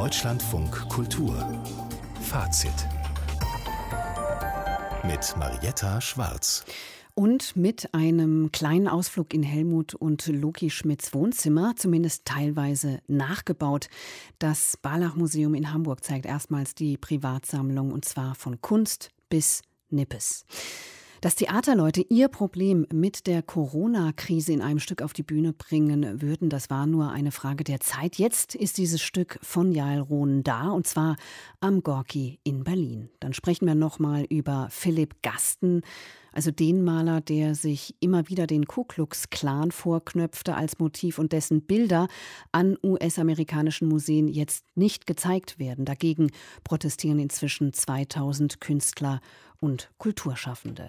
Deutschlandfunk Kultur Fazit mit Marietta Schwarz. Und mit einem kleinen Ausflug in Helmut und Loki Schmidts Wohnzimmer, zumindest teilweise nachgebaut. Das Barlach-Museum in Hamburg zeigt erstmals die Privatsammlung, und zwar von Kunst bis Nippes. Dass Theaterleute ihr Problem mit der Corona-Krise in einem Stück auf die Bühne bringen würden, das war nur eine Frage der Zeit. Jetzt ist dieses Stück von Jael Ronen da, und zwar am Gorki in Berlin. Dann sprechen wir nochmal über Philipp Gasten, also den Maler, der sich immer wieder den Ku Klux Klan vorknöpfte als Motiv und dessen Bilder an US-amerikanischen Museen jetzt nicht gezeigt werden. Dagegen protestieren inzwischen 2000 Künstler und Kulturschaffende.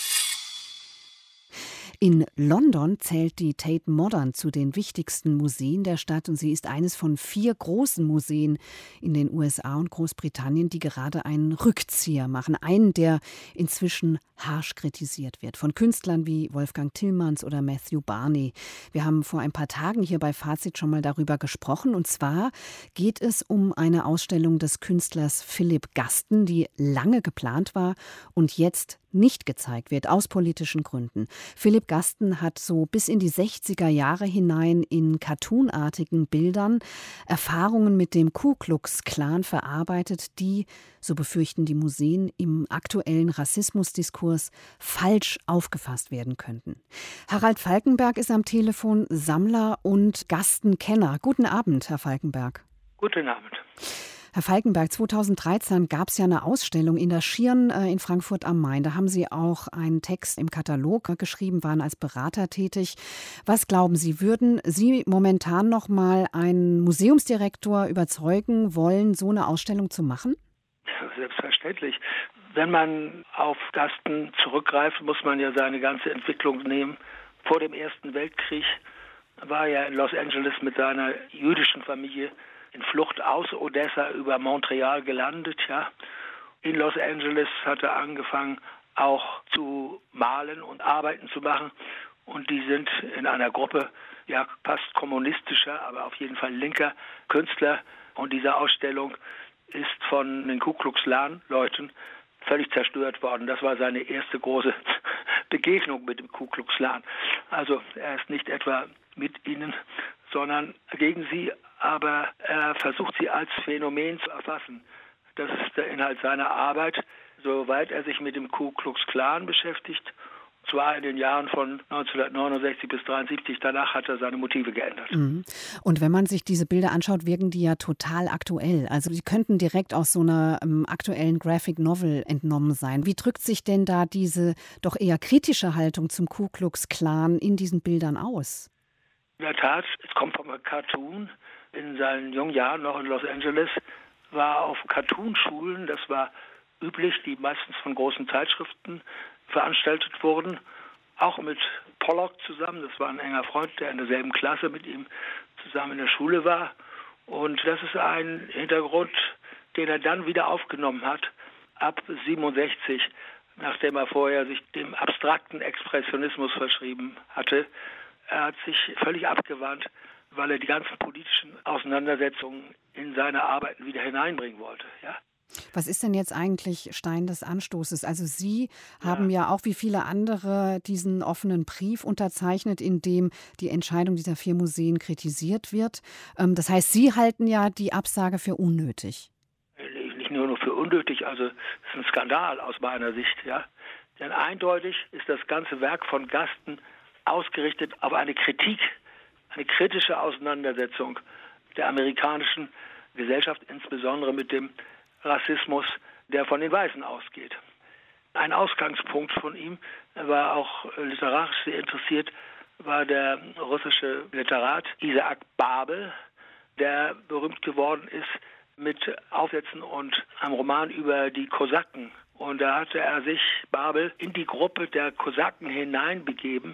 In London zählt die Tate Modern zu den wichtigsten Museen der Stadt, und sie ist eines von 4 großen Museen in den USA und Großbritannien, die gerade einen Rückzieher machen. Einen, der inzwischen harsch kritisiert wird von Künstlern wie Wolfgang Tillmans oder Matthew Barney. Wir haben vor ein paar Tagen hier bei Fazit schon mal darüber gesprochen, und zwar geht es um eine Ausstellung des Künstlers Philipp Gasten, die lange geplant war und jetzt nicht gezeigt wird, aus politischen Gründen. Philipp Gasten hat so bis in die 60er Jahre hinein in cartoonartigen Bildern Erfahrungen mit dem Ku Klux Klan verarbeitet, die, so befürchten die Museen, im aktuellen Rassismusdiskurs falsch aufgefasst werden könnten. Harald Falkenberg ist am Telefon, Sammler und Gasten-Kenner. Guten Abend, Herr Falkenberg. Guten Abend. Herr Falkenberg, 2013 gab es ja eine Ausstellung in der Schirn in Frankfurt am Main. Da haben Sie auch einen Text im Katalog geschrieben, waren als Berater tätig. Was glauben Sie, würden Sie momentan noch mal einen Museumsdirektor überzeugen wollen, so eine Ausstellung zu machen? Selbstverständlich. Wenn man auf Gasten zurückgreift, muss man ja seine ganze Entwicklung nehmen. Vor dem Ersten Weltkrieg war er in Los Angeles mit seiner jüdischen Familie in Flucht aus Odessa über Montreal gelandet. Ja. In Los Angeles hat er angefangen, auch zu malen und Arbeiten zu machen. Und die sind in einer Gruppe, ja, fast kommunistischer, aber auf jeden Fall linker Künstler. Und diese Ausstellung ist von den Ku Klux Klan Leuten völlig zerstört worden. Das war seine erste große Begegnung mit dem Ku Klux Klan. Also er ist nicht etwa mit ihnen, sondern gegen sie, aber er versucht sie als Phänomen zu erfassen. Das ist der Inhalt seiner Arbeit, soweit er sich mit dem Ku Klux Klan beschäftigt. Zwar in den Jahren von 1969 bis 1973, danach hat er seine Motive geändert. Und wenn man sich diese Bilder anschaut, wirken die ja total aktuell. Also die könnten direkt aus so einer aktuellen Graphic Novel entnommen sein. Wie drückt sich denn da diese doch eher kritische Haltung zum Ku Klux Klan in diesen Bildern aus? In der Tat, es kommt vom Cartoon. In seinen jungen Jahren noch in Los Angeles war auf Cartoonschulen, das war üblich, die meistens von großen Zeitschriften veranstaltet wurden, auch mit Pollock zusammen. Das war ein enger Freund, der in derselben Klasse mit ihm zusammen in der Schule war. Und das ist ein Hintergrund, den er dann wieder aufgenommen hat, ab 1967, nachdem er vorher sich dem abstrakten Expressionismus verschrieben hatte. Er hat sich völlig abgewandt, weil er die ganzen politischen Auseinandersetzungen in seine Arbeiten wieder hineinbringen wollte. Ja. Was ist denn jetzt eigentlich Stein des Anstoßes? Also Sie haben ja auch wie viele andere diesen offenen Brief unterzeichnet, in dem die Entscheidung dieser 4 Museen kritisiert wird. Das heißt, Sie halten ja die Absage für unnötig. Nicht nur für unnötig, also es ist ein Skandal aus meiner Sicht. Ja. Denn eindeutig ist das ganze Werk von Gasten ausgerichtet auf eine Kritik, eine kritische Auseinandersetzung der amerikanischen Gesellschaft, insbesondere mit dem Rassismus, der von den Weißen ausgeht. Ein Ausgangspunkt von ihm, er war auch literarisch sehr interessiert, war der russische Literat Isaac Babel, der berühmt geworden ist mit Aufsätzen und einem Roman über die Kosaken. Und da hatte er sich, Babel, in die Gruppe der Kosaken hineinbegeben,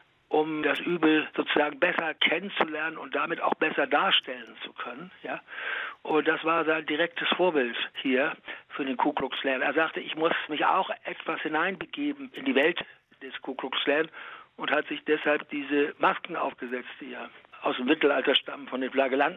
um das Übel sozusagen besser kennenzulernen und damit auch besser darstellen zu können. Ja? Und das war sein direktes Vorbild hier für den Ku Klux Klan. Er sagte, ich muss mich auch etwas hineinbegeben in die Welt des Ku Klux Klan und hat sich deshalb diese Masken aufgesetzt, die ja aus dem Mittelalter stammen, von den Flagellanten.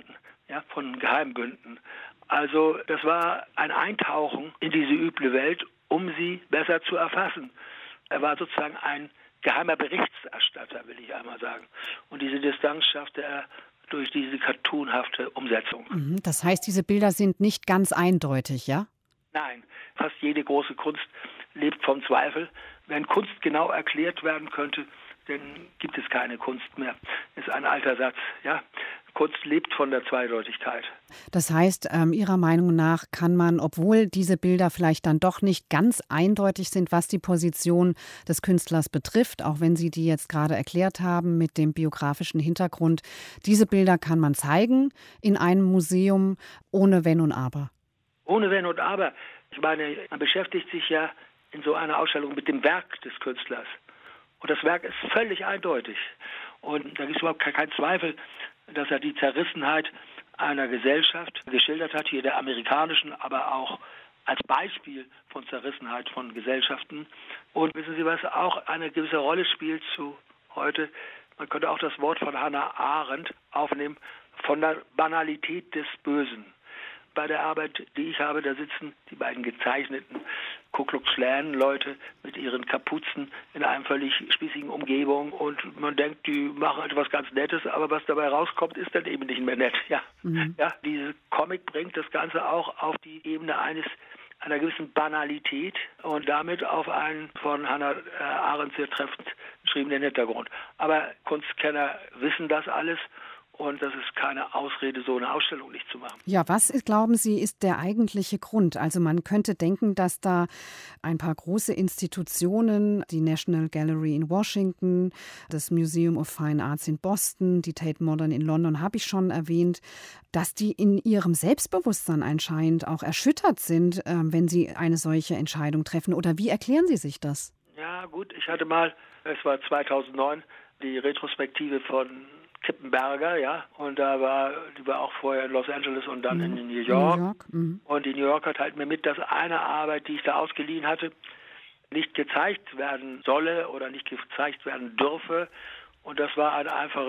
ja, von Geheimbünden. Also das war ein Eintauchen in diese üble Welt, um sie besser zu erfassen. Er war sozusagen ein geheimer Berichterstatter, will ich einmal sagen. Und diese Distanz schaffte er durch diese cartoonhafte Umsetzung. Das heißt, diese Bilder sind nicht ganz eindeutig, ja? Nein, fast jede große Kunst lebt vom Zweifel. Wenn Kunst genau erklärt werden könnte, dann gibt es keine Kunst mehr. Ist ein alter Satz, ja. Kunst lebt von der Zweideutigkeit. Das heißt, Ihrer Meinung nach kann man, obwohl diese Bilder vielleicht dann doch nicht ganz eindeutig sind, was die Position des Künstlers betrifft, auch wenn Sie die jetzt gerade erklärt haben mit dem biografischen Hintergrund, diese Bilder kann man zeigen in einem Museum ohne Wenn und Aber. Ohne Wenn und Aber. Ich meine, man beschäftigt sich ja in so einer Ausstellung mit dem Werk des Künstlers. Und das Werk ist völlig eindeutig. Und da gibt es überhaupt keinen Zweifel, dass er die Zerrissenheit einer Gesellschaft geschildert hat, hier der amerikanischen, aber auch als Beispiel von Zerrissenheit von Gesellschaften. Und wissen Sie, was auch eine gewisse Rolle spielt zu heute? Man könnte auch das Wort von Hannah Arendt aufnehmen, von der Banalität des Bösen. Bei der Arbeit, die ich habe, da sitzen die beiden gezeichneten Ku Klux Klan Leute mit ihren Kapuzen in einer völlig spießigen Umgebung und man denkt, die machen etwas ganz Nettes, aber was dabei rauskommt, ist dann eben nicht mehr nett. Ja, ja, diese Comic bringt das Ganze auch auf die Ebene einer gewissen Banalität und damit auf einen von Hannah Arendt sehr treffend beschriebenen Hintergrund. Aber Kunstkenner wissen das alles. Und das ist keine Ausrede, so eine Ausstellung nicht zu machen. Ja, was glauben Sie, ist der eigentliche Grund? Also man könnte denken, dass da ein paar große Institutionen, die National Gallery in Washington, das Museum of Fine Arts in Boston, die Tate Modern in London, habe ich schon erwähnt, dass die in ihrem Selbstbewusstsein anscheinend auch erschüttert sind, wenn sie eine solche Entscheidung treffen. Oder wie erklären Sie sich das? Ja gut, ich hatte mal, es war 2009, die Retrospektive von Kippenberger, ja, und die war auch vorher in Los Angeles und dann in New York. Und die New Yorker teilten mir mit, dass eine Arbeit, die ich da ausgeliehen hatte, nicht gezeigt werden solle oder nicht gezeigt werden dürfe. Und das war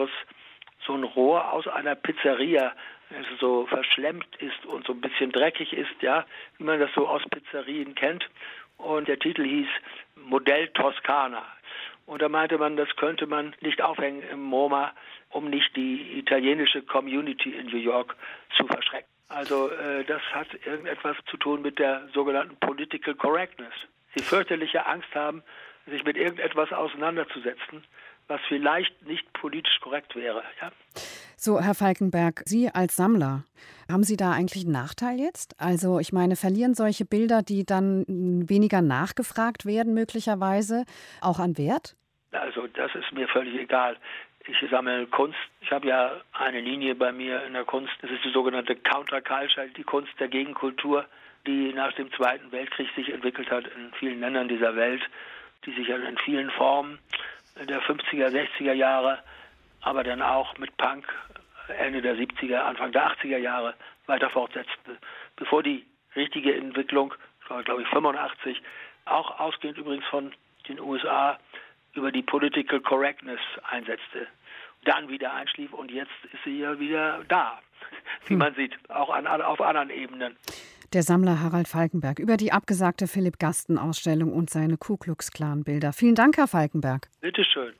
so ein Rohr aus einer Pizzeria, das so verschlemmt ist und so ein bisschen dreckig ist, ja, wie man das so aus Pizzerien kennt. Und der Titel hieß Modell Toskana. Und da meinte man, das könnte man nicht aufhängen im MoMA, um nicht die italienische Community in New York zu verschrecken. Also das hat irgendetwas zu tun mit der sogenannten Political Correctness. Sie fürchterliche Angst haben, sich mit irgendetwas auseinanderzusetzen, was vielleicht nicht politisch korrekt wäre. Ja? So, Herr Falkenberg, Sie als Sammler, haben Sie da eigentlich einen Nachteil jetzt? Also ich meine, verlieren solche Bilder, die dann weniger nachgefragt werden, möglicherweise, auch an Wert? Also das ist mir völlig egal. Ich sammle Kunst. Ich habe ja eine Linie bei mir in der Kunst. Das ist die sogenannte Counterculture, die Kunst der Gegenkultur, die nach dem Zweiten Weltkrieg sich entwickelt hat in vielen Ländern dieser Welt, die sich in vielen Formen der 50er, 60er Jahre, aber dann auch mit Punk Ende der 70er, Anfang der 80er Jahre weiter fortsetzte. Bevor die richtige Entwicklung, das war glaube ich 85, auch ausgehend übrigens von den USA, über die Political Correctness einsetzte, dann wieder einschlief und jetzt ist sie ja wieder da, wie man sieht, auch auf anderen Ebenen. Der Sammler Harald Falkenberg über die abgesagte Philipp-Gasten-Ausstellung und seine Ku Klux Klan-Bilder. Vielen Dank, Herr Falkenberg. Bitte schön.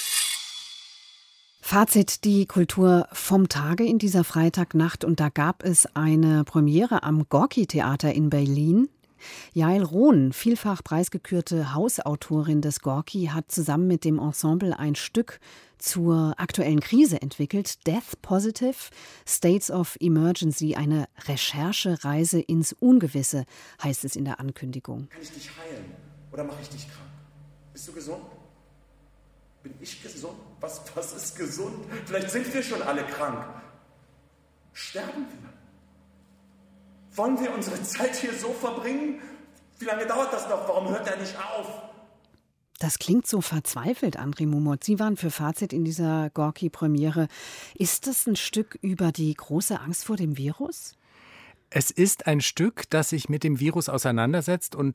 Fazit, die Kultur vom Tage in dieser Freitagnacht. Und da gab es eine Premiere am Gorki-Theater in Berlin. Jael Rohn, vielfach preisgekürte Hausautorin des Gorki, hat zusammen mit dem Ensemble ein Stück zur aktuellen Krise entwickelt. Death Positive, States of Emergency, eine Recherchereise ins Ungewisse, heißt es in der Ankündigung. Kann ich dich heilen oder mache ich dich krank? Bist du gesund? Bin ich gesund? Was ist gesund? Vielleicht sind wir schon alle krank. Sterben wir? Wollen wir unsere Zeit hier so verbringen? Wie lange dauert das noch? Warum hört er nicht auf? Das klingt so verzweifelt, André Mumot. Sie waren für Fazit in dieser Gorki-Premiere. Ist das ein Stück über die große Angst vor dem Virus? Es ist ein Stück, das sich mit dem Virus auseinandersetzt und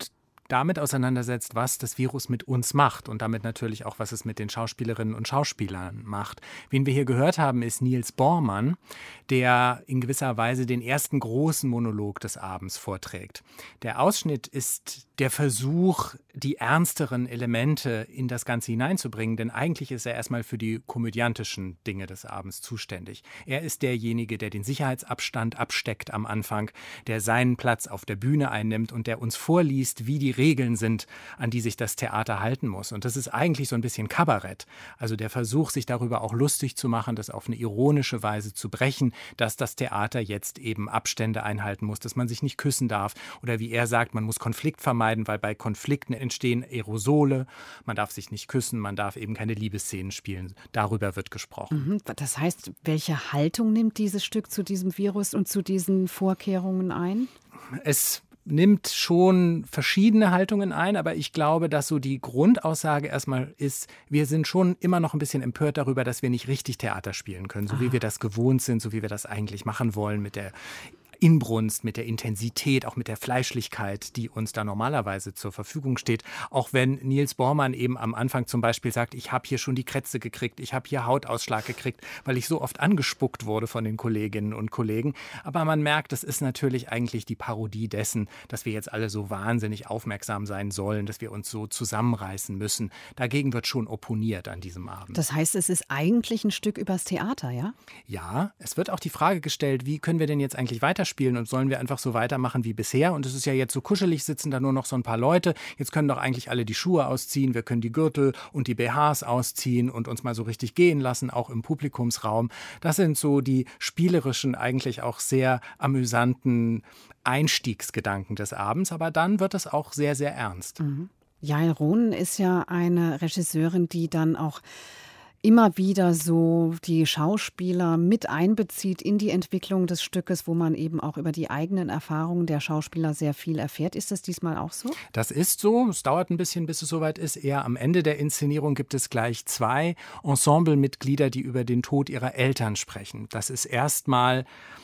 damit auseinandersetzt, was das Virus mit uns macht und damit natürlich auch, was es mit den Schauspielerinnen und Schauspielern macht. Wen wir hier gehört haben, ist Niels Bormann, der in gewisser Weise den ersten großen Monolog des Abends vorträgt. Der Ausschnitt ist der Versuch, die ernsteren Elemente in das Ganze hineinzubringen, denn eigentlich ist er erstmal für die komödiantischen Dinge des Abends zuständig. Er ist derjenige, der den Sicherheitsabstand absteckt am Anfang, der seinen Platz auf der Bühne einnimmt und der uns vorliest, wie die Regeln sind, an die sich das Theater halten muss. Und das ist eigentlich so ein bisschen Kabarett. Also der Versuch, sich darüber auch lustig zu machen, das auf eine ironische Weise zu brechen, dass das Theater jetzt eben Abstände einhalten muss, dass man sich nicht küssen darf. Oder wie er sagt, man muss Konflikt vermeiden, weil bei Konflikten entstehen Aerosole. Man darf sich nicht küssen, man darf eben keine Liebesszenen spielen. Darüber wird gesprochen. Das heißt, welche Haltung nimmt dieses Stück zu diesem Virus und zu diesen Vorkehrungen ein? Es nimmt schon verschiedene Haltungen ein, aber ich glaube, dass so die Grundaussage erstmal ist, wir sind schon immer noch ein bisschen empört darüber, dass wir nicht richtig Theater spielen können, so wie wir das gewohnt sind, so wie wir das eigentlich machen wollen mit der Inbrunst, mit der Intensität, auch mit der Fleischlichkeit, die uns da normalerweise zur Verfügung steht. Auch wenn Niels Bormann eben am Anfang zum Beispiel sagt, ich habe hier schon die Krätze gekriegt, ich habe hier Hautausschlag gekriegt, weil ich so oft angespuckt wurde von den Kolleginnen und Kollegen. Aber man merkt, das ist natürlich eigentlich die Parodie dessen, dass wir jetzt alle so wahnsinnig aufmerksam sein sollen, dass wir uns so zusammenreißen müssen. Dagegen wird schon opponiert an diesem Abend. Das heißt, es ist eigentlich ein Stück übers Theater, ja? Ja, es wird auch die Frage gestellt, wie können wir denn jetzt eigentlich weiterspielen und sollen wir einfach so weitermachen wie bisher? Und es ist ja jetzt so kuschelig, sitzen da nur noch so ein paar Leute. Jetzt können doch eigentlich alle die Schuhe ausziehen, wir können die Gürtel und die BHs ausziehen und uns mal so richtig gehen lassen, auch im Publikumsraum. Das sind so die spielerischen, eigentlich auch sehr amüsanten Einstiegsgedanken des Abends. Aber dann wird es auch sehr, sehr ernst. Yael Ronen ist ja eine Regisseurin, die dann auch immer wieder so die Schauspieler mit einbezieht in die Entwicklung des Stückes, wo man eben auch über die eigenen Erfahrungen der Schauspieler sehr viel erfährt. Ist das diesmal auch so? Das ist so. Es dauert ein bisschen, bis es soweit ist. Eher am Ende der Inszenierung gibt es gleich 2 Ensemblemitglieder, die über den Tod ihrer Eltern sprechen. Das ist erstmal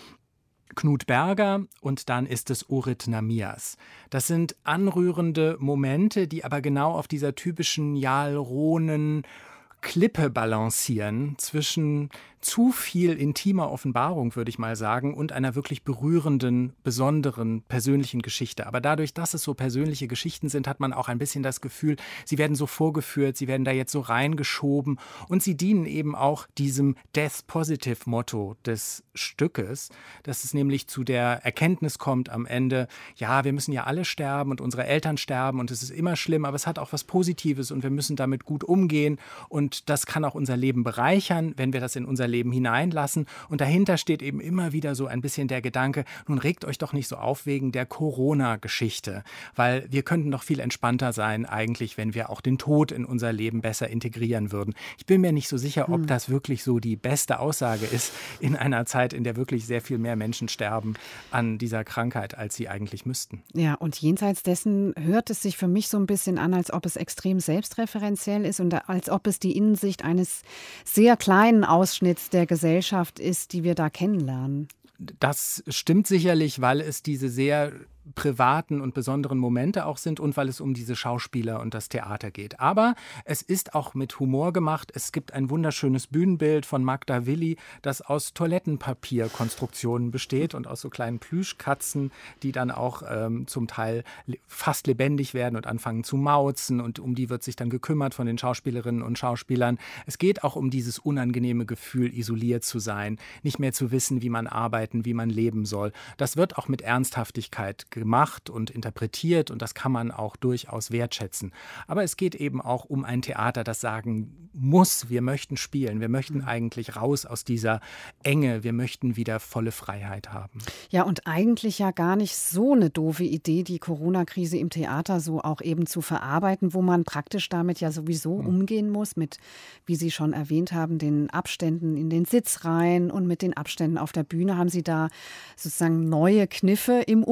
Knut Berger und dann ist es Orit Namias. Das sind anrührende Momente, die aber genau auf dieser typischen Yael Ronen Klippe balancieren zwischen zu viel intimer Offenbarung, würde ich mal sagen, und einer wirklich berührenden, besonderen, persönlichen Geschichte. Aber dadurch, dass es so persönliche Geschichten sind, hat man auch ein bisschen das Gefühl, sie werden so vorgeführt, sie werden da jetzt so reingeschoben und sie dienen eben auch diesem Death-Positive-Motto des Stückes, dass es nämlich zu der Erkenntnis kommt am Ende, ja, wir müssen ja alle sterben und unsere Eltern sterben und es ist immer schlimm, aber es hat auch was Positives und wir müssen damit gut umgehen und das kann auch unser Leben bereichern, wenn wir das in unser Leben hineinlassen. Und dahinter steht eben immer wieder so ein bisschen der Gedanke, nun regt euch doch nicht so auf wegen der Corona-Geschichte, weil wir könnten doch viel entspannter sein eigentlich, wenn wir auch den Tod in unser Leben besser integrieren würden. Ich bin mir nicht so sicher, ob das wirklich so die beste Aussage ist in einer Zeit, in der wirklich sehr viel mehr Menschen sterben an dieser Krankheit, als sie eigentlich müssten. Ja, und jenseits dessen hört es sich für mich so ein bisschen an, als ob es extrem selbstreferenziell ist und als ob es die Innensicht eines sehr kleinen Ausschnitts der Gesellschaft ist, die wir da kennenlernen. Das stimmt sicherlich, weil es diese sehr privaten und besonderen Momente auch sind und weil es um diese Schauspieler und das Theater geht. Aber es ist auch mit Humor gemacht. Es gibt ein wunderschönes Bühnenbild von Magda Willi, das aus Toilettenpapierkonstruktionen besteht und aus so kleinen Plüschkatzen, die dann auch zum Teil fast lebendig werden und anfangen zu mauzen und um die wird sich dann gekümmert von den Schauspielerinnen und Schauspielern. Es geht auch um dieses unangenehme Gefühl, isoliert zu sein, nicht mehr zu wissen, wie man arbeiten, wie man leben soll. Das wird auch mit Ernsthaftigkeit gemacht und interpretiert und das kann man auch durchaus wertschätzen. Aber es geht eben auch um ein Theater, das sagen muss, wir möchten spielen, wir möchten eigentlich raus aus dieser Enge, wir möchten wieder volle Freiheit haben. Ja, und eigentlich ja gar nicht so eine doofe Idee, die Corona-Krise im Theater so auch eben zu verarbeiten, wo man praktisch damit ja sowieso umgehen muss, mit, wie Sie schon erwähnt haben, den Abständen in den Sitzreihen und mit den Abständen auf der Bühne. Haben Sie da sozusagen neue Kniffe im Umgang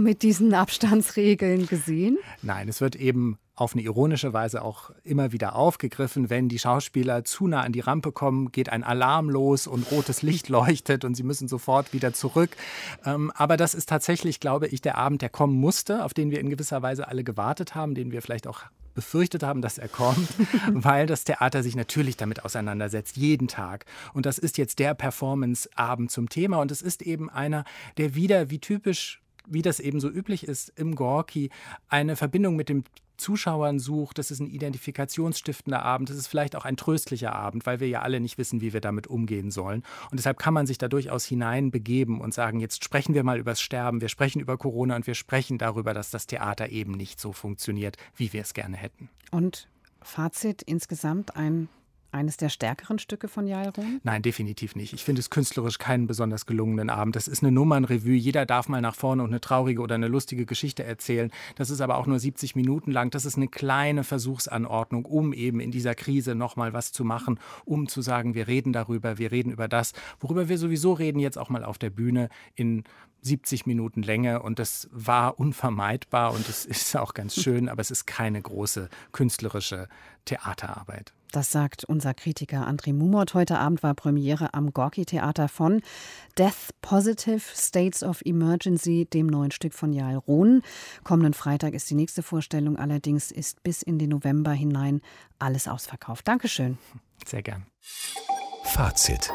mit diesen Abstandsregeln gesehen? Nein, es wird eben auf eine ironische Weise auch immer wieder aufgegriffen. Wenn die Schauspieler zu nah an die Rampe kommen, geht ein Alarm los und rotes Licht leuchtet und sie müssen sofort wieder zurück. Aber das ist tatsächlich, glaube ich, der Abend, der kommen musste, auf den wir in gewisser Weise alle gewartet haben, den wir vielleicht auch befürchtet haben, dass er kommt, weil das Theater sich natürlich damit auseinandersetzt, jeden Tag. Und das ist jetzt der Performance-Abend zum Thema. Und es ist eben einer, der wieder, wie das eben so üblich ist im Gorki, eine Verbindung mit dem Zuschauern sucht. Das ist ein identifikationsstiftender Abend. Das ist vielleicht auch ein tröstlicher Abend, weil wir ja alle nicht wissen, wie wir damit umgehen sollen. Und deshalb kann man sich da durchaus hineinbegeben und sagen, jetzt sprechen wir mal über das Sterben, wir sprechen über Corona und wir sprechen darüber, dass das Theater eben nicht so funktioniert, wie wir es gerne hätten. Und Fazit insgesamt eines der stärkeren Stücke von Yael Rohn? Nein, definitiv nicht. Ich finde es künstlerisch keinen besonders gelungenen Abend. Das ist eine Nummernrevue. Jeder darf mal nach vorne und eine traurige oder eine lustige Geschichte erzählen. Das ist aber auch nur 70 Minuten lang. Das ist eine kleine Versuchsanordnung, um eben in dieser Krise noch mal was zu machen, um zu sagen, wir reden darüber, wir reden über das, worüber wir sowieso reden, jetzt auch mal auf der Bühne in 70 Minuten Länge. Und das war unvermeidbar und es ist auch ganz schön, aber es ist keine große künstlerische Theaterarbeit. Das sagt unser Kritiker André Mumot. Heute Abend war Premiere am Gorki-Theater von Death Positive, States of Emergency, dem neuen Stück von Yael Rohn. Kommenden Freitag ist die nächste Vorstellung. Allerdings ist bis in den November hinein alles ausverkauft. Dankeschön. Sehr gern. Fazit.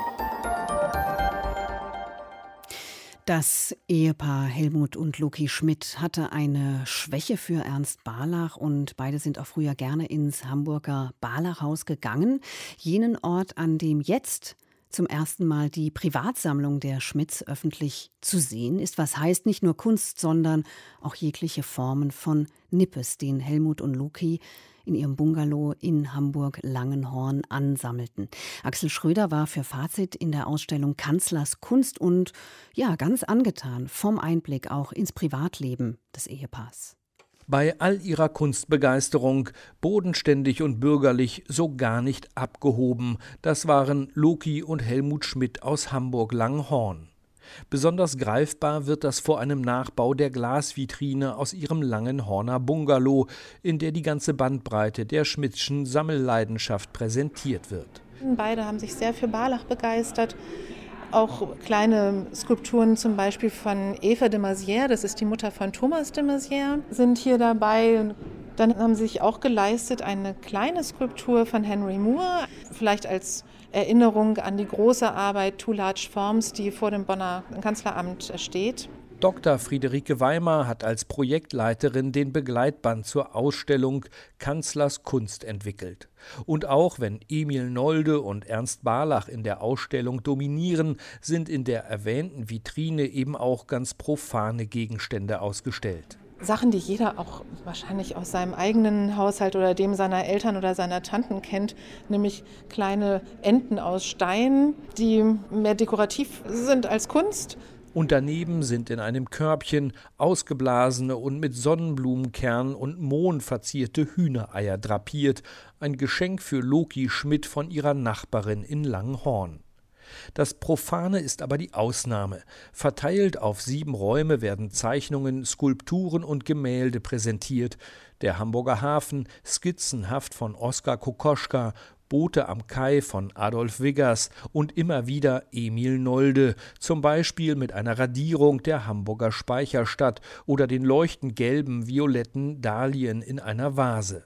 Das Ehepaar Helmut und Loki Schmidt hatte eine Schwäche für Ernst Barlach und beide sind auch früher gerne ins Hamburger Barlachhaus gegangen. Jenen Ort, an dem jetzt zum ersten Mal die Privatsammlung der Schmidts öffentlich zu sehen ist, was heißt nicht nur Kunst, sondern auch jegliche Formen von Nippes, den Helmut und Loki in ihrem Bungalow in Hamburg-Langenhorn ansammelten. Axel Schröder war für Fazit in der Ausstellung Kanzlers Kunst und ja, ganz angetan vom Einblick auch ins Privatleben des Ehepaars. Bei all ihrer Kunstbegeisterung, bodenständig und bürgerlich, so gar nicht abgehoben, das waren Loki und Helmut Schmidt aus Hamburg-Langenhorn. Besonders greifbar wird das vor einem Nachbau der Glasvitrine aus ihrem Langenhorner Bungalow, in der die ganze Bandbreite der Schmidtschen Sammelleidenschaft präsentiert wird. Beide haben sich sehr für Barlach begeistert. Auch kleine Skulpturen zum Beispiel von Eva de Maizière, das ist die Mutter von Thomas de Maizière, sind hier dabei. Dann haben sie sich auch geleistet eine kleine Skulptur von Henry Moore, vielleicht als Erinnerung an die große Arbeit Two Large Forms, die vor dem Bonner Kanzleramt steht. Dr. Friederike Weimar hat als Projektleiterin den Begleitband zur Ausstellung Kanzlers Kunst entwickelt. Und auch wenn Emil Nolde und Ernst Barlach in der Ausstellung dominieren, sind in der erwähnten Vitrine eben auch ganz profane Gegenstände ausgestellt. Sachen, die jeder auch wahrscheinlich aus seinem eigenen Haushalt oder dem seiner Eltern oder seiner Tanten kennt, nämlich kleine Enten aus Stein, die mehr dekorativ sind als Kunst. Und daneben sind in einem Körbchen ausgeblasene und mit Sonnenblumenkern und Mohn verzierte Hühnereier drapiert, ein Geschenk für Loki Schmidt von ihrer Nachbarin in Langenhorn. Das Profane ist aber die Ausnahme. Verteilt auf 7 Räume werden Zeichnungen, Skulpturen und Gemälde präsentiert. Der Hamburger Hafen, skizzenhaft von Oskar Kokoschka, Boote am Kai von Adolf Wiggers und immer wieder Emil Nolde, zum Beispiel mit einer Radierung der Hamburger Speicherstadt oder den leuchtend gelben, violetten Dahlien in einer Vase.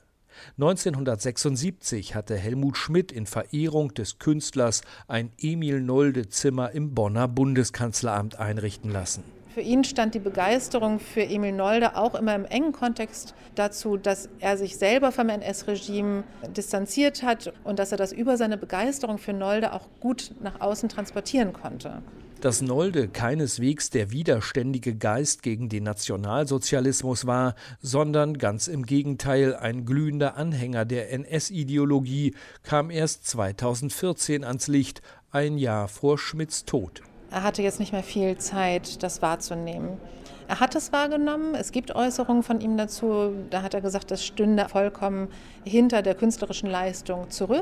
1976 hatte Helmut Schmidt in Verehrung des Künstlers ein Emil-Nolde-Zimmer im Bonner Bundeskanzleramt einrichten lassen. Für ihn stand die Begeisterung für Emil Nolde auch immer im engen Kontext dazu, dass er sich selber vom NS-Regime distanziert hat und dass er das über seine Begeisterung für Nolde auch gut nach außen transportieren konnte. Dass Nolde keineswegs der widerständige Geist gegen den Nationalsozialismus war, sondern ganz im Gegenteil ein glühender Anhänger der NS-Ideologie, kam erst 2014 ans Licht, ein Jahr vor Schmidts Tod. Er hatte jetzt nicht mehr viel Zeit, das wahrzunehmen. Er hat es wahrgenommen, es gibt Äußerungen von ihm dazu, da hat er gesagt, das stünde vollkommen hinter der künstlerischen Leistung zurück.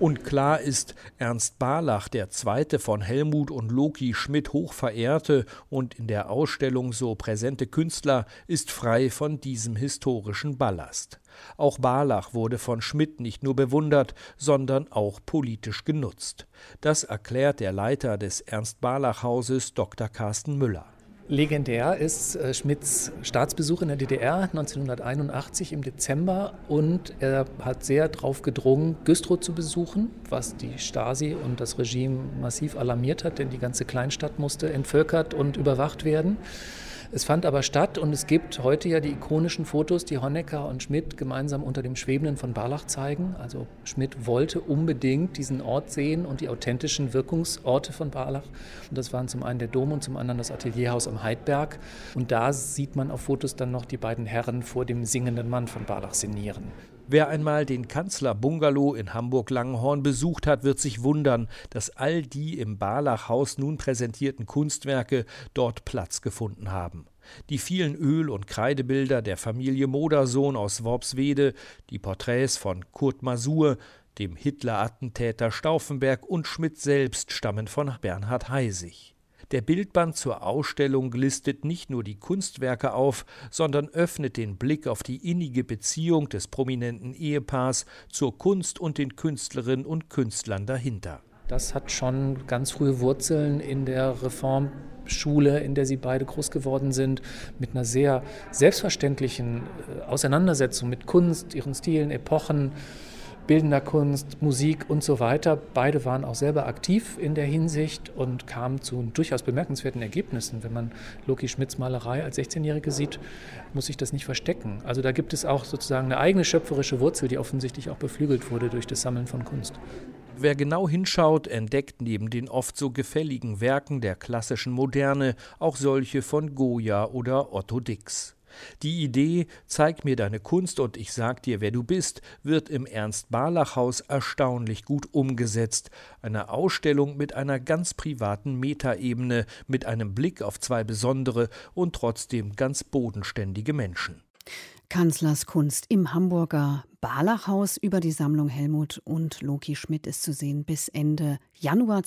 Und klar ist, Ernst Barlach, der zweite von Helmut und Loki Schmidt hochverehrte und in der Ausstellung so präsente Künstler, ist frei von diesem historischen Ballast. Auch Barlach wurde von Schmidt nicht nur bewundert, sondern auch politisch genutzt. Das erklärt der Leiter des Ernst-Barlach-Hauses, Dr. Carsten Müller. Legendär ist Schmidts Staatsbesuch in der DDR 1981 im Dezember, und er hat sehr darauf gedrungen, Güstrow zu besuchen, was die Stasi und das Regime massiv alarmiert hat, denn die ganze Kleinstadt musste entvölkert und überwacht werden. Es fand aber statt, und es gibt heute ja die ikonischen Fotos, die Honecker und Schmidt gemeinsam unter dem Schwebenden von Barlach zeigen. Also Schmidt wollte unbedingt diesen Ort sehen und die authentischen Wirkungsorte von Barlach. Und das waren zum einen der Dom und zum anderen das Atelierhaus am Heidberg. Und da sieht man auf Fotos dann noch die beiden Herren vor dem singenden Mann von Barlach sinnieren. Wer einmal den Kanzler-Bungalow in Hamburg-Langenhorn besucht hat, wird sich wundern, dass all die im Barlach-Haus nun präsentierten Kunstwerke dort Platz gefunden haben. Die vielen Öl- und Kreidebilder der Familie Modersohn aus Worpswede, die Porträts von Kurt Masur, dem Hitler-Attentäter Stauffenberg und Schmidt selbst stammen von Bernhard Heisig. Der Bildband zur Ausstellung listet nicht nur die Kunstwerke auf, sondern öffnet den Blick auf die innige Beziehung des prominenten Ehepaars zur Kunst und den Künstlerinnen und Künstlern dahinter. Das hat schon ganz frühe Wurzeln in der Reformschule, in der sie beide groß geworden sind, mit einer sehr selbstverständlichen Auseinandersetzung mit Kunst, ihren Stilen, Epochen, bildender Kunst, Musik und so weiter. Beide waren auch selber aktiv in der Hinsicht und kamen zu durchaus bemerkenswerten Ergebnissen. Wenn man Loki Schmidts Malerei als 16-Jährige sieht, muss sich das nicht verstecken. Also da gibt es auch sozusagen eine eigene schöpferische Wurzel, die offensichtlich auch beflügelt wurde durch das Sammeln von Kunst. Wer genau hinschaut, entdeckt neben den oft so gefälligen Werken der klassischen Moderne auch solche von Goya oder Otto Dix. Die Idee, zeig mir deine Kunst und ich sag dir, wer du bist, wird im Ernst-Barlach-Haus erstaunlich gut umgesetzt. Eine Ausstellung mit einer ganz privaten Metaebene, mit einem Blick auf zwei besondere und trotzdem ganz bodenständige Menschen. Kanzlers Kunst im Hamburger Barlach-Haus über die Sammlung Helmut und Loki Schmidt ist zu sehen bis Ende Januar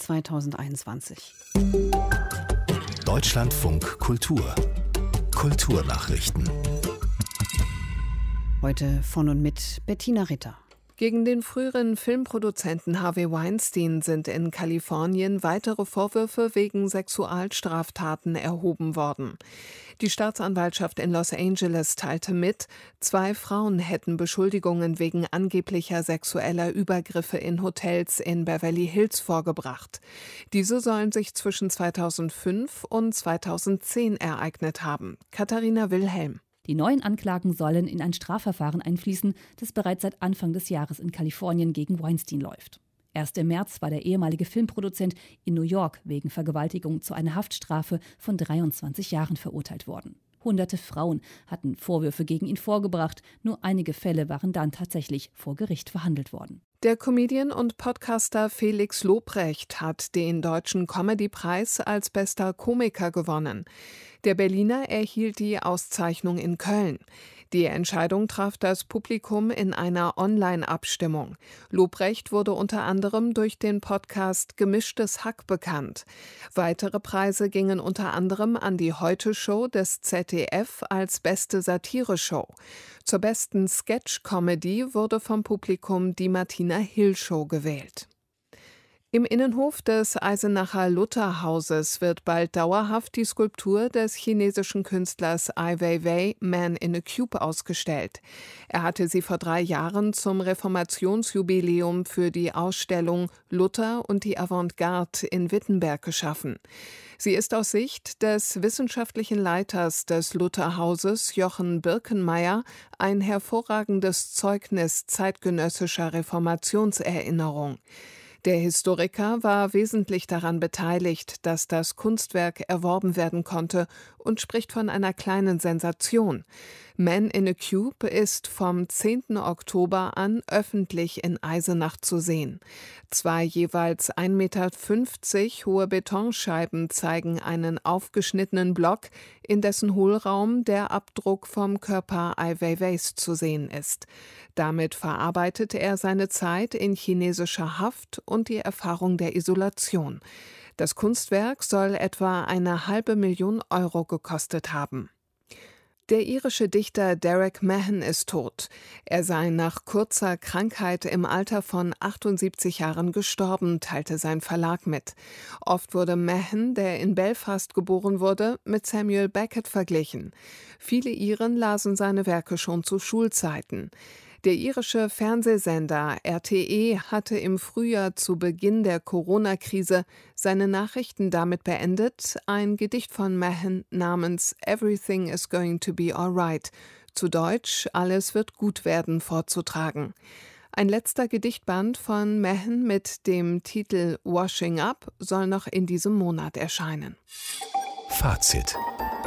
2021. Deutschlandfunk Kultur. Kulturnachrichten. Heute von und mit Bettina Ritter. Gegen den früheren Filmproduzenten Harvey Weinstein sind in Kalifornien weitere Vorwürfe wegen Sexualstraftaten erhoben worden. Die Staatsanwaltschaft in Los Angeles teilte mit, 2 Frauen hätten Beschuldigungen wegen angeblicher sexueller Übergriffe in Hotels in Beverly Hills vorgebracht. Diese sollen sich zwischen 2005 und 2010 ereignet haben. Katharina Wilhelm. Die neuen Anklagen sollen in ein Strafverfahren einfließen, das bereits seit Anfang des Jahres in Kalifornien gegen Weinstein läuft. Erst im März war der ehemalige Filmproduzent in New York wegen Vergewaltigung zu einer Haftstrafe von 23 Jahren verurteilt worden. Hunderte Frauen hatten Vorwürfe gegen ihn vorgebracht, nur einige Fälle waren dann tatsächlich vor Gericht verhandelt worden. Der Comedian und Podcaster Felix Lobrecht hat den Deutschen Comedy-Preis als bester Komiker gewonnen. Der Berliner erhielt die Auszeichnung in Köln. Die Entscheidung traf das Publikum in einer Online-Abstimmung. Lobrecht wurde unter anderem durch den Podcast Gemischtes Hack bekannt. Weitere Preise gingen unter anderem an die Heute-Show des ZDF als beste Satire-Show. Zur besten Sketch-Comedy wurde vom Publikum die Martina-Hill-Show gewählt. Im Innenhof des Eisenacher Lutherhauses wird bald dauerhaft die Skulptur des chinesischen Künstlers Ai Weiwei, Man in a Cube, ausgestellt. Er hatte sie vor 3 Jahren zum Reformationsjubiläum für die Ausstellung Luther und die Avantgarde in Wittenberg geschaffen. Sie ist aus Sicht des wissenschaftlichen Leiters des Lutherhauses, Jochen Birkenmeier, ein hervorragendes Zeugnis zeitgenössischer Reformationserinnerung. Der Historiker war wesentlich daran beteiligt, dass das Kunstwerk erworben werden konnte und spricht von einer kleinen Sensation. Man in a Cube ist vom 10. Oktober an öffentlich in Eisenach zu sehen. 2 jeweils 1,50 Meter hohe Betonscheiben zeigen einen aufgeschnittenen Block, in dessen Hohlraum der Abdruck vom Körper Ai Weiweis zu sehen ist. Damit verarbeitet er seine Zeit in chinesischer Haft und die Erfahrung der Isolation. Das Kunstwerk soll etwa 500.000 Euro gekostet haben. Der irische Dichter Derek Mahon ist tot. Er sei nach kurzer Krankheit im Alter von 78 Jahren gestorben, teilte sein Verlag mit. Oft wurde Mahon, der in Belfast geboren wurde, mit Samuel Beckett verglichen. Viele Iren lasen seine Werke schon zu Schulzeiten. Der irische Fernsehsender RTE hatte im Frühjahr zu Beginn der Corona-Krise seine Nachrichten damit beendet, ein Gedicht von Mahon namens Everything is going to be alright, zu Deutsch Alles wird gut werden, vorzutragen. Ein letzter Gedichtband von Mahon mit dem Titel Washing Up soll noch in diesem Monat erscheinen. Fazit.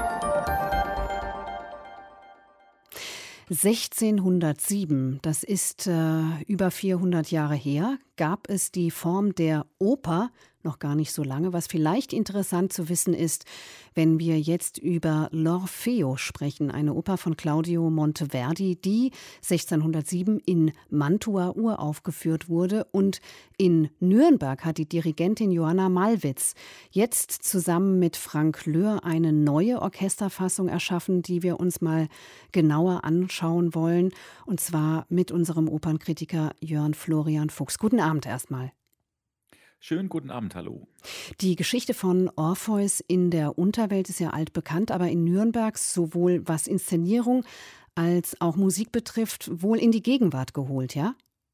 1607, das ist über 400 Jahre her, gab es die Form der Oper, noch gar nicht so lange. Was vielleicht interessant zu wissen ist, wenn wir jetzt über L'Orfeo sprechen, eine Oper von Claudio Monteverdi, die 1607 in Mantua uraufgeführt wurde, und in Nürnberg hat die Dirigentin Johanna Malwitz jetzt zusammen mit Frank Löhr eine neue Orchesterfassung erschaffen, die wir uns mal genauer anschauen wollen, und zwar mit unserem Opernkritiker Jörn Florian Fuchs. Guten Abend erstmal. Schönen guten Abend, hallo. Die Geschichte von Orpheus in der Unterwelt ist ja altbekannt, aber in Nürnberg sowohl was Inszenierung als auch Musik betrifft, wohl in die Gegenwart geholt, ja?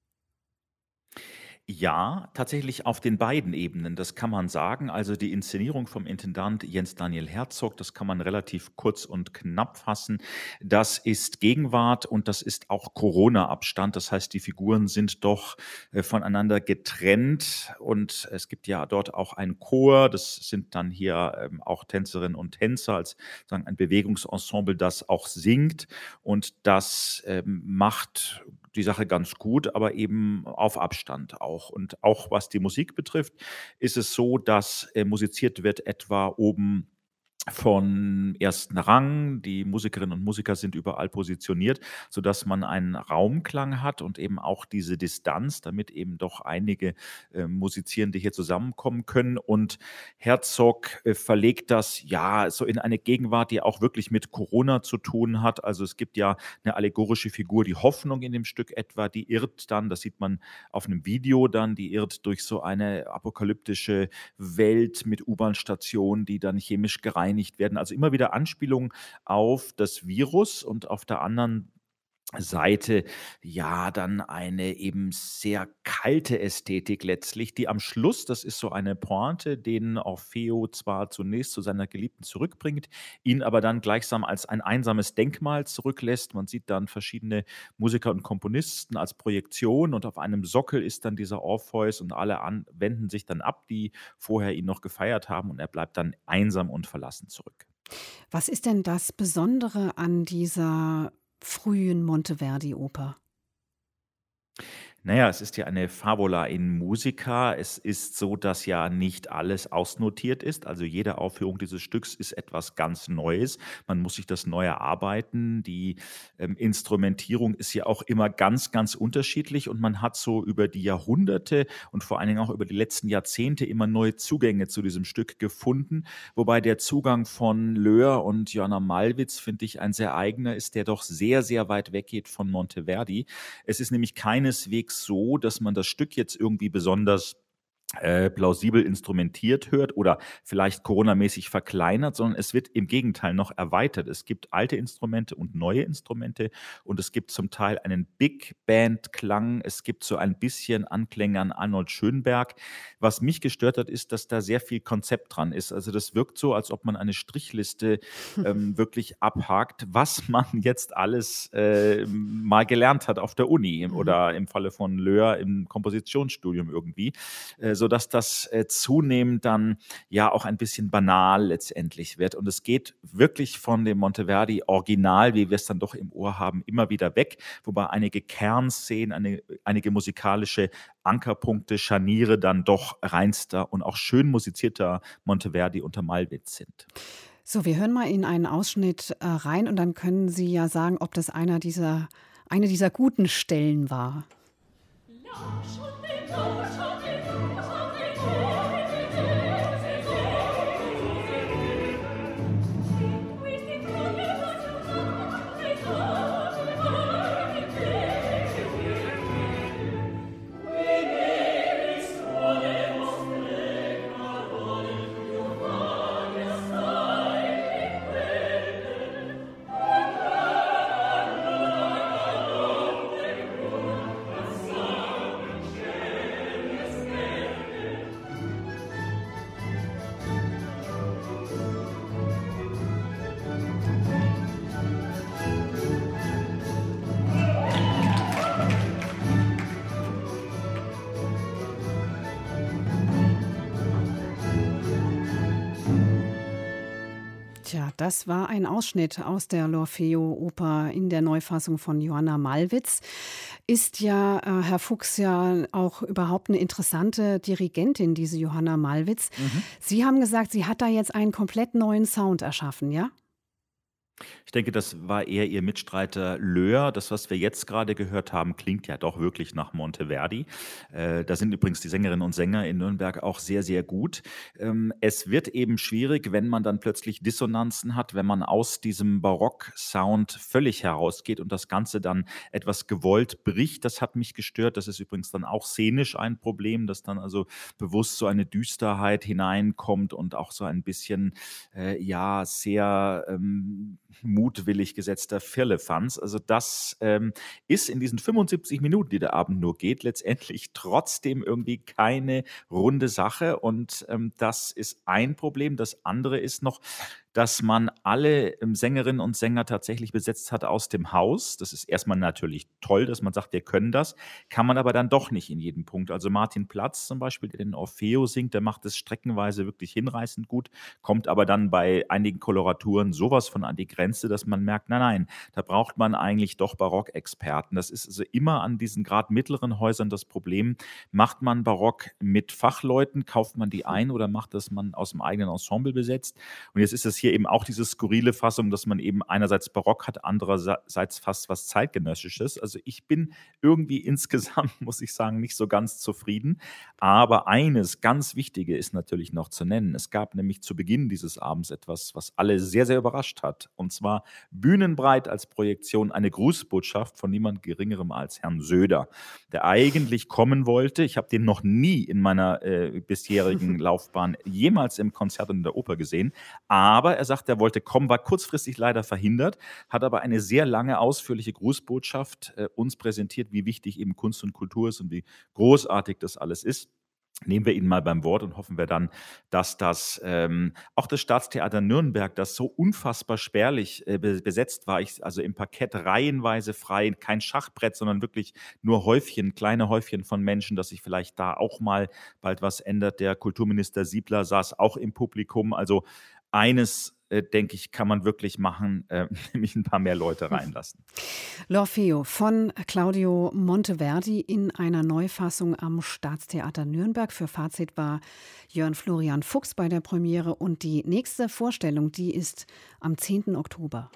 Ja, tatsächlich auf den beiden Ebenen, das kann man sagen. Also die Inszenierung vom Intendant Jens Daniel Herzog, das kann man relativ kurz und knapp fassen. Das ist Gegenwart und das ist auch Corona-Abstand. Das heißt, die Figuren sind doch voneinander getrennt und es gibt ja dort auch einen Chor. Das sind dann hier auch Tänzerinnen und Tänzer, als sagen ein Bewegungsensemble, das auch singt, und das macht die Sache ganz gut, aber eben auf Abstand auch. Und auch was die Musik betrifft, ist es so, dass musiziert wird etwa oben von ersten Rang. Die Musikerinnen und Musiker sind überall positioniert, sodass man einen Raumklang hat und eben auch diese Distanz, damit eben doch einige Musizierende hier zusammenkommen können. Und Herzog verlegt das ja so in eine Gegenwart, die auch wirklich mit Corona zu tun hat. Also es gibt ja eine allegorische Figur, die Hoffnung in dem Stück etwa, die irrt dann, das sieht man auf einem Video dann, die irrt durch so eine apokalyptische Welt mit U-Bahn-Stationen, die dann chemisch gereinigt werden. Also immer wieder Anspielungen auf das Virus und auf der anderen Seite ja dann eine eben sehr kalte Ästhetik letztlich, die am Schluss, das ist so eine Pointe, den Orfeo zwar zunächst zu seiner Geliebten zurückbringt, ihn aber dann gleichsam als ein einsames Denkmal zurücklässt. Man sieht dann verschiedene Musiker und Komponisten als Projektion und auf einem Sockel ist dann dieser Orpheus und alle wenden sich dann ab, die vorher ihn noch gefeiert haben, und er bleibt dann einsam und verlassen zurück. Was ist denn das Besondere an dieser frühen Monteverdi-Oper? Naja, es ist ja eine Fabula in Musica. Es ist so, dass ja nicht alles ausnotiert ist. Also jede Aufführung dieses Stücks ist etwas ganz Neues. Man muss sich das neu erarbeiten. Die Instrumentierung ist ja auch immer ganz, ganz unterschiedlich. Und man hat so über die Jahrhunderte und vor allen Dingen auch über die letzten Jahrzehnte immer neue Zugänge zu diesem Stück gefunden. Wobei der Zugang von Löhr und Johanna Malwitz, finde ich, ein sehr eigener ist, der doch sehr, sehr weit weggeht von Monteverdi. Es ist nämlich keineswegs so, dass man das Stück jetzt irgendwie besonders plausibel instrumentiert hört oder vielleicht coronamäßig verkleinert, sondern es wird im Gegenteil noch erweitert. Es gibt alte Instrumente und neue Instrumente und es gibt zum Teil einen Big Band Klang. Es gibt so ein bisschen Anklänge an Arnold Schönberg. Was mich gestört hat, ist, dass da sehr viel Konzept dran ist. Also das wirkt so, als ob man eine Strichliste wirklich abhakt, was man jetzt alles mal gelernt hat auf der Uni oder im Falle von Löhr im Kompositionsstudium irgendwie. sodass das zunehmend dann ja auch ein bisschen banal letztendlich wird. Und es geht wirklich von dem Monteverdi-Original, wie wir es dann doch im Ohr haben, immer wieder weg, wobei einige Kernszenen, einige musikalische Ankerpunkte, Scharniere dann doch reinster und auch schön musizierter Monteverdi unter Malwitz sind. So, wir hören mal in einen Ausschnitt rein und dann können Sie ja sagen, ob das eine dieser guten Stellen war. Tja, das war ein Ausschnitt aus der L'Orfeo-Oper in der Neufassung von Johanna Malwitz. Ist ja, Herr Fuchs, ja auch überhaupt eine interessante Dirigentin, diese Johanna Malwitz. Sie haben gesagt, sie hat da jetzt einen komplett neuen Sound erschaffen, ja? Ich denke, das war eher ihr Mitstreiter Löhr. Das, was wir jetzt gerade gehört haben, klingt ja doch wirklich nach Monteverdi. Da sind übrigens die Sängerinnen und Sänger in Nürnberg auch sehr, sehr gut. Es wird eben schwierig, wenn man dann plötzlich Dissonanzen hat, wenn man aus diesem Barock-Sound völlig herausgeht und das Ganze dann etwas gewollt bricht. Das hat mich gestört. Das ist übrigens dann auch szenisch ein Problem, dass dann also bewusst so eine Düsterheit hineinkommt und auch so ein bisschen, sehr mutwillig gesetzter Firlefanz. Also das ist in diesen 75 Minuten, die der Abend nur geht, letztendlich trotzdem irgendwie keine runde Sache. Und das ist ein Problem. Das andere ist noch, dass man alle Sängerinnen und Sänger tatsächlich besetzt hat aus dem Haus. Das ist erstmal natürlich toll, dass man sagt, wir können das, kann man aber dann doch nicht in jedem Punkt. Also Martin Platz zum Beispiel, der den Orfeo singt, der macht es streckenweise wirklich hinreißend gut, kommt aber dann bei einigen Koloraturen sowas von an die Grenze, dass man merkt, nein, da braucht man eigentlich doch Barockexperten. Das ist also immer an diesen gerade mittleren Häusern das Problem. Macht man Barock mit Fachleuten, kauft man die ein oder macht das man aus dem eigenen Ensemble besetzt? Und jetzt ist es hier eben auch diese skurrile Fassung, dass man eben einerseits Barock hat, andererseits fast was Zeitgenössisches. Also ich bin irgendwie insgesamt, muss ich sagen, nicht so ganz zufrieden. Aber eines ganz Wichtige ist natürlich noch zu nennen. Es gab nämlich zu Beginn dieses Abends etwas, was alle sehr, sehr überrascht hat. Und zwar bühnenbreit als Projektion eine Grußbotschaft von niemand Geringerem als Herrn Söder, der eigentlich kommen wollte. Ich habe den noch nie in meiner bisherigen Laufbahn jemals im Konzert in der Oper gesehen. Aber er sagt, er wollte kommen, war kurzfristig leider verhindert, hat aber eine sehr lange, ausführliche Grußbotschaft uns präsentiert, wie wichtig eben Kunst und Kultur ist und wie großartig das alles ist. Nehmen wir ihn mal beim Wort und hoffen wir dann, dass das auch das Staatstheater Nürnberg, das so unfassbar spärlich besetzt war, also im Parkett reihenweise frei, kein Schachbrett, sondern wirklich nur Häufchen, kleine Häufchen von Menschen, dass sich vielleicht da auch mal bald was ändert. Der Kulturminister Siebler saß auch im Publikum, also eines, denke ich, kann man wirklich machen, nämlich ein paar mehr Leute reinlassen. L'Orfeo von Claudio Monteverdi in einer Neufassung am Staatstheater Nürnberg. Für Fazit war Jörn Florian Fuchs bei der Premiere und die nächste Vorstellung, die ist am 10. Oktober.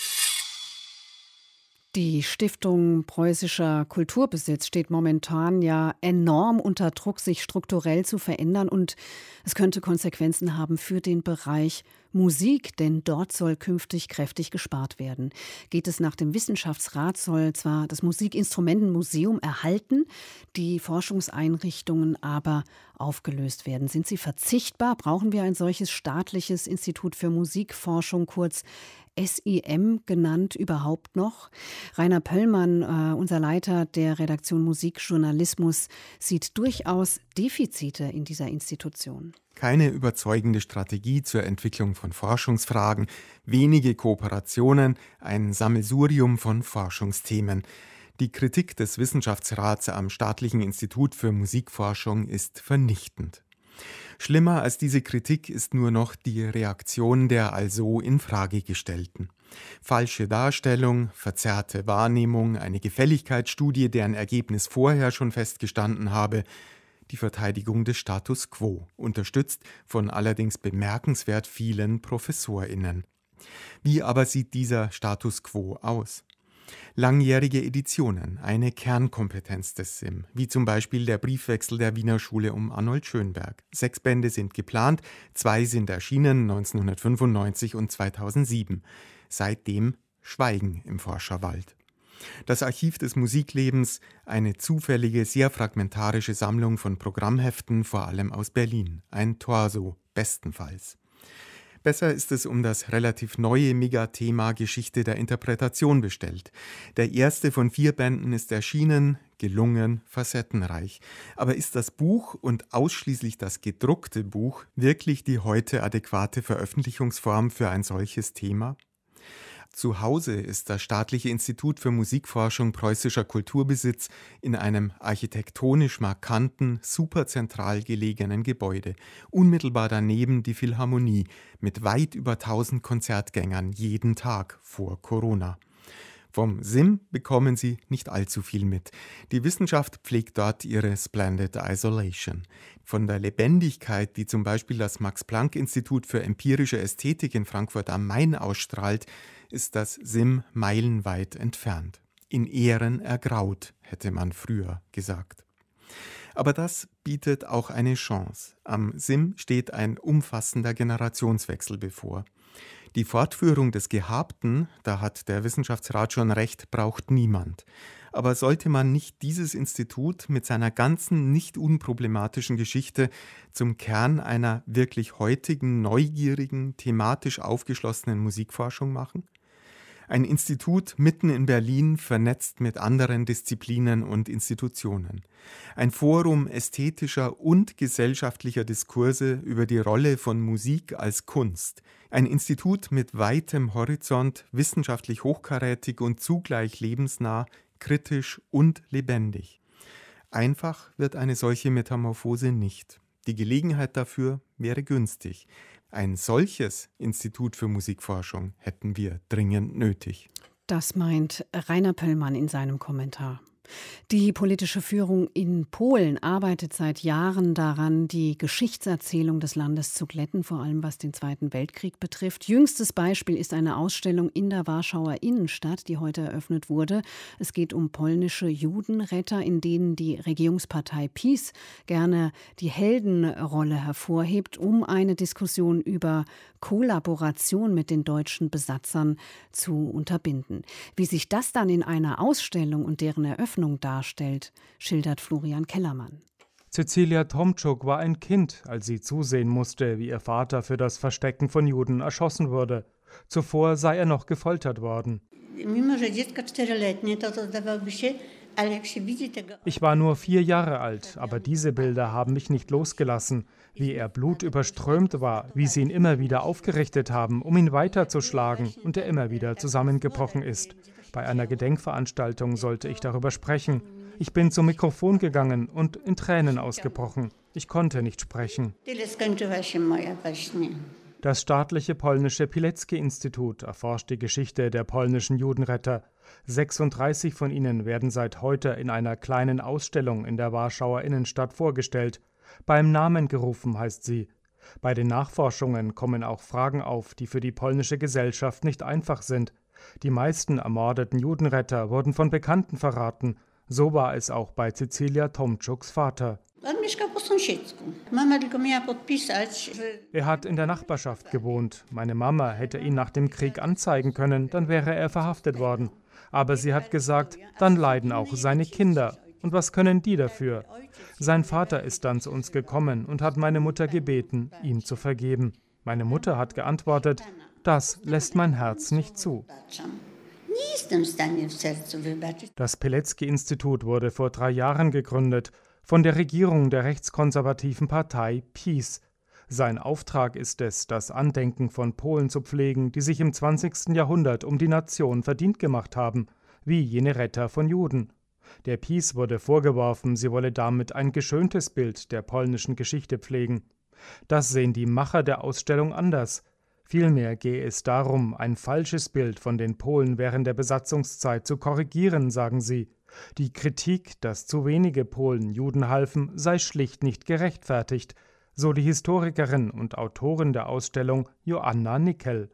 Die Stiftung Preußischer Kulturbesitz steht momentan ja enorm unter Druck, sich strukturell zu verändern, und es könnte Konsequenzen haben für den Bereich Musik, denn dort soll künftig kräftig gespart werden. Geht es nach dem Wissenschaftsrat, soll zwar das Musikinstrumentenmuseum erhalten, die Forschungseinrichtungen aber aufgelöst werden. Sind sie verzichtbar? Brauchen wir ein solches staatliches Institut für Musikforschung, kurz SIM genannt, überhaupt noch? Rainer Pöllmann, unser Leiter der Redaktion Musikjournalismus, sieht durchaus Defizite in dieser Institution. Keine überzeugende Strategie zur Entwicklung von Forschungsfragen, wenige Kooperationen, ein Sammelsurium von Forschungsthemen. Die Kritik des Wissenschaftsrats am Staatlichen Institut für Musikforschung ist vernichtend. Schlimmer als diese Kritik ist nur noch die Reaktion der also in Frage gestellten. Falsche Darstellung, verzerrte Wahrnehmung, eine Gefälligkeitsstudie, deren Ergebnis vorher schon festgestanden habe, die Verteidigung des Status quo, unterstützt von allerdings bemerkenswert vielen ProfessorInnen. Wie aber sieht dieser Status quo aus? Langjährige Editionen, eine Kernkompetenz des SIM, wie zum Beispiel der Briefwechsel der Wiener Schule um Arnold Schönberg. 6 Bände sind geplant, 2 sind erschienen, 1995 und 2007. Seitdem Schweigen im Forscherwald. Das Archiv des Musiklebens, eine zufällige, sehr fragmentarische Sammlung von Programmheften, vor allem aus Berlin. Ein Torso, bestenfalls. Besser ist es um das relativ neue Megathema Geschichte der Interpretation bestellt. Der erste von 4 Bänden ist erschienen, gelungen, facettenreich. Aber ist das Buch und ausschließlich das gedruckte Buch wirklich die heute adäquate Veröffentlichungsform für ein solches Thema? Zu Hause ist das Staatliche Institut für Musikforschung preußischer Kulturbesitz in einem architektonisch markanten, superzentral gelegenen Gebäude. Unmittelbar daneben die Philharmonie mit weit über 1000 Konzertgängern jeden Tag vor Corona. Vom SIM bekommen Sie nicht allzu viel mit. Die Wissenschaft pflegt dort ihre Splendid Isolation. Von der Lebendigkeit, die zum Beispiel das Max-Planck-Institut für empirische Ästhetik in Frankfurt am Main ausstrahlt, ist das SIM meilenweit entfernt. In Ehren ergraut, hätte man früher gesagt. Aber das bietet auch eine Chance. Am SIM steht ein umfassender Generationswechsel bevor. Die Fortführung des Gehabten, da hat der Wissenschaftsrat schon recht, braucht niemand. Aber sollte man nicht dieses Institut mit seiner ganzen nicht unproblematischen Geschichte zum Kern einer wirklich heutigen, neugierigen, thematisch aufgeschlossenen Musikforschung machen? Ein Institut mitten in Berlin, vernetzt mit anderen Disziplinen und Institutionen. Ein Forum ästhetischer und gesellschaftlicher Diskurse über die Rolle von Musik als Kunst. Ein Institut mit weitem Horizont, wissenschaftlich hochkarätig und zugleich lebensnah, kritisch und lebendig. Einfach wird eine solche Metamorphose nicht. Die Gelegenheit dafür wäre günstig. Ein solches Institut für Musikforschung hätten wir dringend nötig. Das meint Rainer Pöllmann in seinem Kommentar. Die politische Führung in Polen arbeitet seit Jahren daran, die Geschichtserzählung des Landes zu glätten, vor allem was den Zweiten Weltkrieg betrifft. Jüngstes Beispiel ist eine Ausstellung in der Warschauer Innenstadt, die heute eröffnet wurde. Es geht um polnische Judenretter, in denen die Regierungspartei PiS gerne die Heldenrolle hervorhebt, um eine Diskussion über Kollaboration mit den deutschen Besatzern zu unterbinden. Wie sich das dann in einer Ausstellung und deren Eröffnung darstellt, schildert Florian Kellermann. Cecilia Tomczuk war ein Kind, als sie zusehen musste, wie ihr Vater für das Verstecken von Juden erschossen wurde. Zuvor sei er noch gefoltert worden. Ich war nur 4 Jahre alt, aber diese Bilder haben mich nicht losgelassen, wie er blutüberströmt war, wie sie ihn immer wieder aufgerichtet haben, um ihn weiterzuschlagen und er immer wieder zusammengebrochen ist. Bei einer Gedenkveranstaltung sollte ich darüber sprechen. Ich bin zum Mikrofon gegangen und in Tränen ausgebrochen. Ich konnte nicht sprechen. Das staatliche polnische Pilecki-Institut erforscht die Geschichte der polnischen Judenretter. 36 von ihnen werden seit heute in einer kleinen Ausstellung in der Warschauer Innenstadt vorgestellt. Beim Namen gerufen heißt sie. Bei den Nachforschungen kommen auch Fragen auf, die für die polnische Gesellschaft nicht einfach sind. Die meisten ermordeten Judenretter wurden von Bekannten verraten. So war es auch bei Cecilia Tomczuks Vater. Er hat in der Nachbarschaft gewohnt. Meine Mama hätte ihn nach dem Krieg anzeigen können, dann wäre er verhaftet worden. Aber sie hat gesagt, dann leiden auch seine Kinder. Und was können die dafür? Sein Vater ist dann zu uns gekommen und hat meine Mutter gebeten, ihm zu vergeben. Meine Mutter hat geantwortet, das lässt mein Herz nicht zu. Das Pilecki-Institut wurde vor 3 Jahren gegründet, von der Regierung der rechtskonservativen Partei PiS. Sein Auftrag ist es, das Andenken von Polen zu pflegen, die sich im 20. Jahrhundert um die Nation verdient gemacht haben. wie jene Retter von Juden. Der PiS wurde vorgeworfen, sie wolle damit ein geschöntes Bild der polnischen Geschichte pflegen. Das sehen die Macher der Ausstellung anders. Vielmehr gehe es darum, ein falsches Bild von den Polen während der Besatzungszeit zu korrigieren, sagen sie. Die Kritik, dass zu wenige Polen Juden halfen, sei schlicht nicht gerechtfertigt, so die Historikerin und Autorin der Ausstellung Joanna Nickel.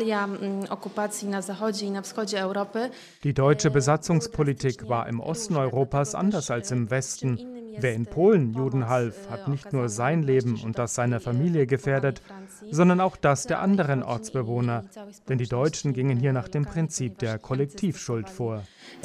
Die deutsche Besatzungspolitik war im Osten Europas anders als im Westen. Wer in Polen Juden half, hat nicht nur sein Leben und das seiner Familie gefährdet, sondern auch das der anderen Ortsbewohner. Denn die Deutschen gingen hier nach dem Prinzip der Kollektivschuld vor.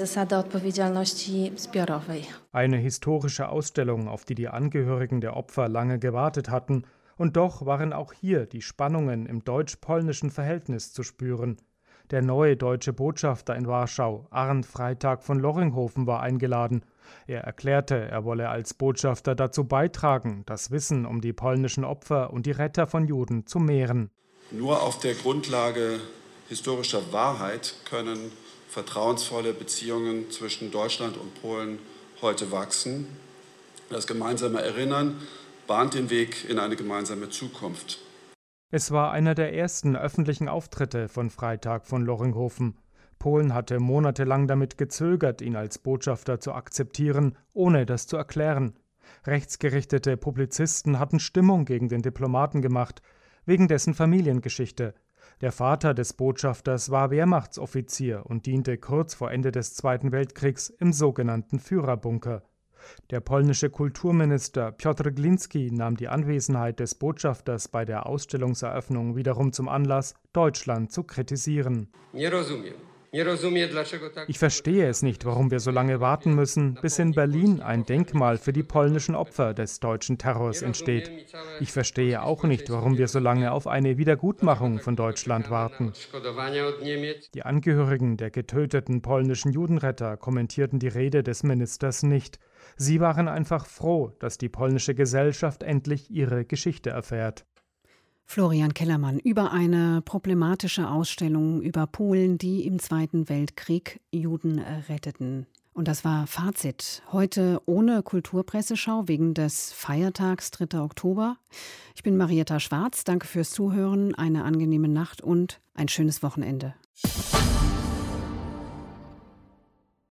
Eine historische Ausstellung, auf die die Angehörigen der Opfer lange gewartet hatten. Und doch waren auch hier die Spannungen im deutsch-polnischen Verhältnis zu spüren. Der neue deutsche Botschafter in Warschau, Arndt Freytag von Loringhoven, war eingeladen. Er erklärte, er wolle als Botschafter dazu beitragen, das Wissen um die polnischen Opfer und die Retter von Juden zu mehren. Nur auf der Grundlage historischer Wahrheit können vertrauensvolle Beziehungen zwischen Deutschland und Polen heute wachsen. Das gemeinsame Erinnern bahnt den Weg in eine gemeinsame Zukunft. Es war einer der ersten öffentlichen Auftritte von Freytag von Loringhoven. Polen hatte monatelang damit gezögert, ihn als Botschafter zu akzeptieren, ohne das zu erklären. Rechtsgerichtete Publizisten hatten Stimmung gegen den Diplomaten gemacht, wegen dessen Familiengeschichte. Der Vater des Botschafters war Wehrmachtsoffizier und diente kurz vor Ende des Zweiten Weltkriegs im sogenannten Führerbunker. Der polnische Kulturminister Piotr Gliński nahm die Anwesenheit des Botschafters bei der Ausstellungseröffnung wiederum zum Anlass, Deutschland zu kritisieren. Ich verstehe es nicht, warum wir so lange warten müssen, bis in Berlin ein Denkmal für die polnischen Opfer des deutschen Terrors entsteht. Ich verstehe auch nicht, warum wir so lange auf eine Wiedergutmachung von Deutschland warten. Die Angehörigen der getöteten polnischen Judenretter kommentierten die Rede des Ministers nicht. Sie waren einfach froh, dass die polnische Gesellschaft endlich ihre Geschichte erfährt. Florian Kellermann über eine problematische Ausstellung über Polen, die im Zweiten Weltkrieg Juden retteten. Und das war Fazit. Heute ohne Kulturpresseschau wegen des Feiertags 3. Oktober. Ich bin Marietta Schwarz. Danke fürs Zuhören, eine angenehme Nacht und ein schönes Wochenende.